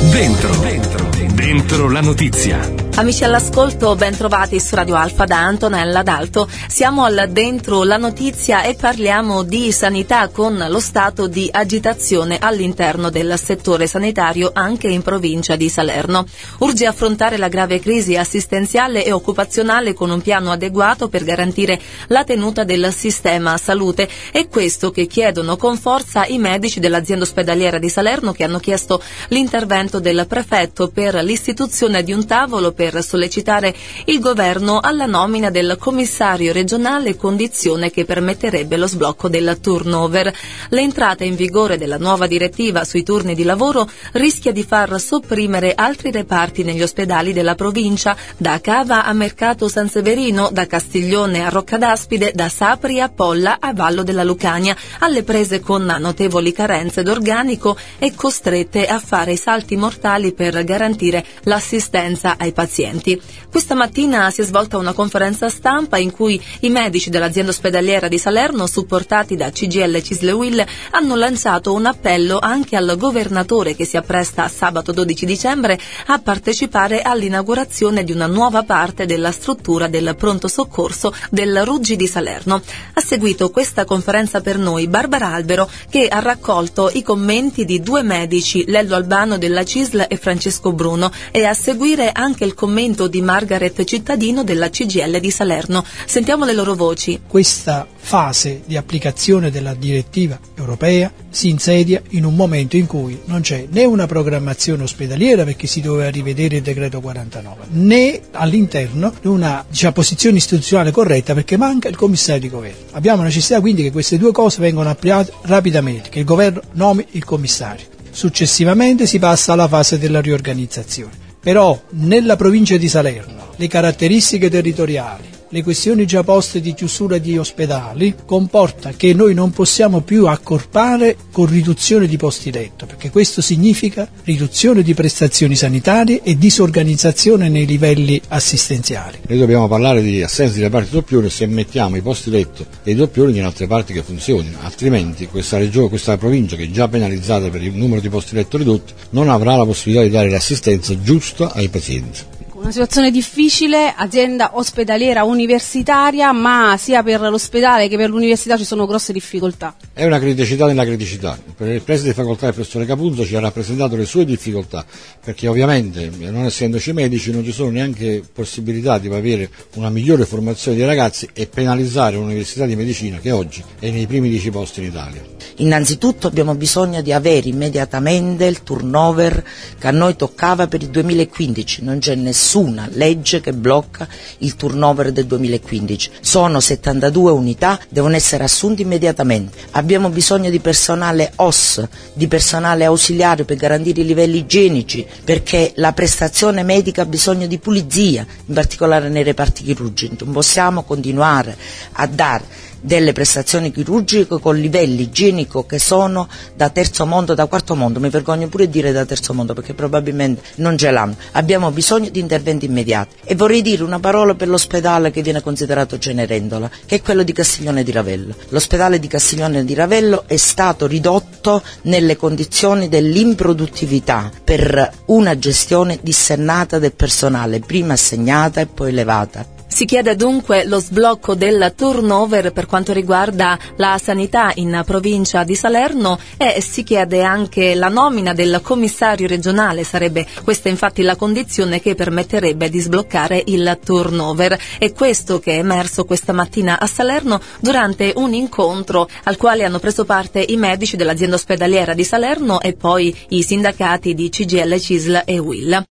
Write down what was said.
Dentro la notizia. Amici all'ascolto, ben trovati su Radio Alfa da Antonella D'Alto. Siamo al Dentro la Notizia e parliamo di sanità con lo stato di agitazione all'interno del settore sanitario anche in provincia di Salerno. Urge affrontare la grave crisi assistenziale e occupazionale con un piano adeguato per garantire la tenuta del sistema salute. È questo che chiedono con forza i medici dell'azienda ospedaliera di Salerno, che hanno chiesto l'intervento del prefetto per l'istituzione di un tavolo per sollecitare il governo alla nomina del commissario regionale, condizione che permetterebbe lo sblocco del turnover. L'entrata in vigore della nuova direttiva sui turni di lavoro rischia di far sopprimere altri reparti negli ospedali della provincia, da Cava a Mercato San Severino, da Castiglione a Roccadaspide, da Sapri a Polla a Vallo della Lucania, alle prese con notevoli carenze d'organico e costrette a fare i salti mortali per garantire l'assistenza ai pazienti. Questa mattina si è svolta una conferenza stampa in cui i medici dell'azienda ospedaliera di Salerno, supportati da CGIL, CISL e UIL, hanno lanciato un appello anche al governatore, che si appresta sabato 12 dicembre a partecipare all'inaugurazione di una nuova parte della struttura del pronto soccorso del Ruggi di Salerno. Ha seguito questa conferenza per noi Barbara Albero, che ha raccolto i commenti di due medici, Lello Albano della CISL e Francesco Bruno, e a seguire anche il commento di Margaret Cittadino della CGIL di Salerno. Sentiamo le loro voci. Questa fase di applicazione della direttiva europea si insedia in un momento in cui non c'è né una programmazione ospedaliera, perché si doveva rivedere il decreto 49, né all'interno una posizione istituzionale corretta, perché manca il commissario di governo. Abbiamo necessità quindi che queste due cose vengano applicate rapidamente, che il governo nomi il commissario. Successivamente si passa alla fase della riorganizzazione. Però nella provincia di Salerno le caratteristiche territoriali, le questioni già poste di chiusura di ospedali comporta che noi non possiamo più accorpare con riduzione di posti letto, perché questo significa riduzione di prestazioni sanitarie e disorganizzazione nei livelli assistenziali. Noi dobbiamo parlare di assenza di reparti doppioni se mettiamo i posti letto e i doppioni in altre parti che funzionino, altrimenti questa provincia, che è già penalizzata per il numero di posti letto ridotti, non avrà la possibilità di dare l'assistenza giusta ai pazienti. Una situazione difficile, azienda ospedaliera universitaria, ma sia per l'ospedale che per l'università ci sono grosse difficoltà. È una criticità nella criticità. Il preside di facoltà, il professore Capuzzo, ci ha rappresentato le sue difficoltà, perché ovviamente, non essendoci medici, non ci sono neanche possibilità di avere una migliore formazione dei ragazzi e penalizzare un'università di medicina che oggi è nei primi 10 posti in Italia. Innanzitutto abbiamo bisogno di avere immediatamente il turnover che a noi toccava per il 2015, non c'è nessuna legge che blocca il turnover del 2015, sono 72 unità, devono essere assunti immediatamente, abbiamo bisogno di personale OS, di personale ausiliario per garantire i livelli igienici, perché la prestazione medica ha bisogno di pulizia, in particolare nei reparti chirurgici, non possiamo continuare a dare delle prestazioni chirurgiche con livelli igienico che sono da terzo mondo, da quarto mondo, mi vergogno pure di dire da terzo mondo perché probabilmente non ce l'hanno. Abbiamo bisogno di interventi immediati. E vorrei dire una parola per l'ospedale che viene considerato Cenerentola, che è quello di Castiglione di Ravello. L'ospedale di Castiglione di Ravello è stato ridotto nelle condizioni dell'improduttività per una gestione dissennata del personale, prima assegnata e poi elevata. Si chiede dunque lo sblocco del turnover per quanto riguarda la sanità in provincia di Salerno e si chiede anche la nomina del commissario regionale, sarebbe questa infatti la condizione che permetterebbe di sbloccare il turnover. È questo che è emerso questa mattina a Salerno durante un incontro al quale hanno preso parte i medici dell'azienda ospedaliera di Salerno e poi i sindacati di CGIL, CISL e UIL.